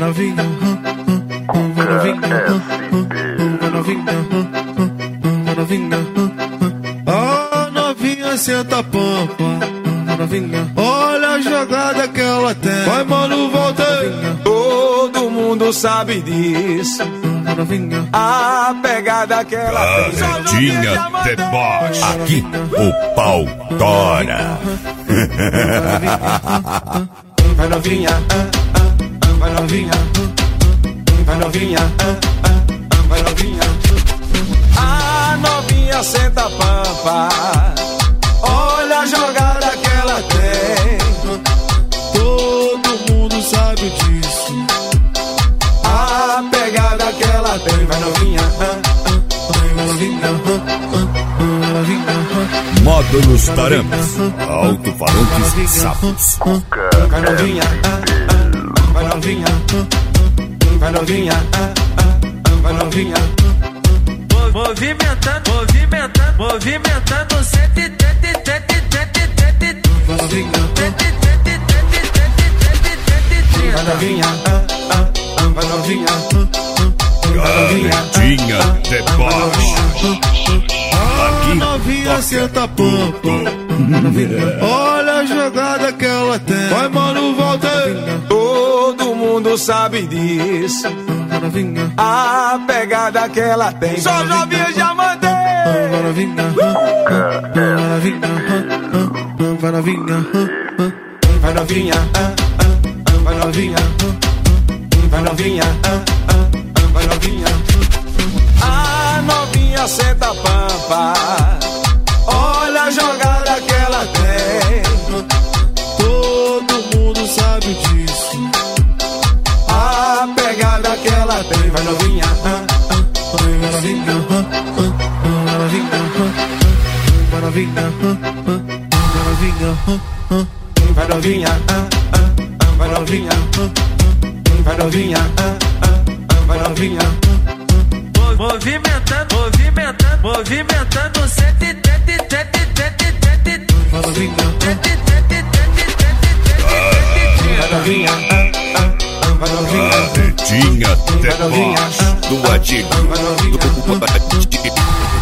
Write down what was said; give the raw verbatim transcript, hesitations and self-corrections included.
novinha, vai novinha, vai novinha, vai novinha. Ah, novinha, senta a pampa, novinha. Olha a jogada que ela tem. Vai, mano, volta aí. Todo mundo sabe disso. Novinha. A pegada que ela tem. Carretinha deboche. Aqui o pau tora. Vai novinha, vai novinha, vai novinha, vai novinha. A novinha senta a pampa. Olha a jogada que ela tem. Todo mundo sabe disso. A pegada que ela tem. Vai novinha, vai novinha, vai novinha. Módulos Tarampes, alto-falantes sapos. vai novinha, vai novinha, vai novinha, vai novinha. Movimentando, movimentando, movimentando, sete, tete, tete, tete, tete. Vai novinha, vai novinha, vai novinha, Carretinha deboche. Aqui novinha, senta a pampa. Olha a jogada que ela tem. Vai, mano, volta aí. Todo mundo sabe disso. A pegada que ela tem. Só novinha, já mandei. Vai novinha, vai novinha, vai novinha, vai novinha, vai novinha, vai novinha, vai novinha. A novinha senta a pampa. Olha a jogada que ela tem. Todo mundo sabe disso. A pegada que ela tem. Vai novinha, vai novinha, vai novinha, vai novinha, vai novinha, vai novinha, vai novinha, vai novinha. Movimentando, movimentando, movimentando, sete, tete, tete, tete, tete. Vai novinha, tete, tete, tete, tete, tete. Vai novinha, vai novinha, Carretinha deboche do Adilho.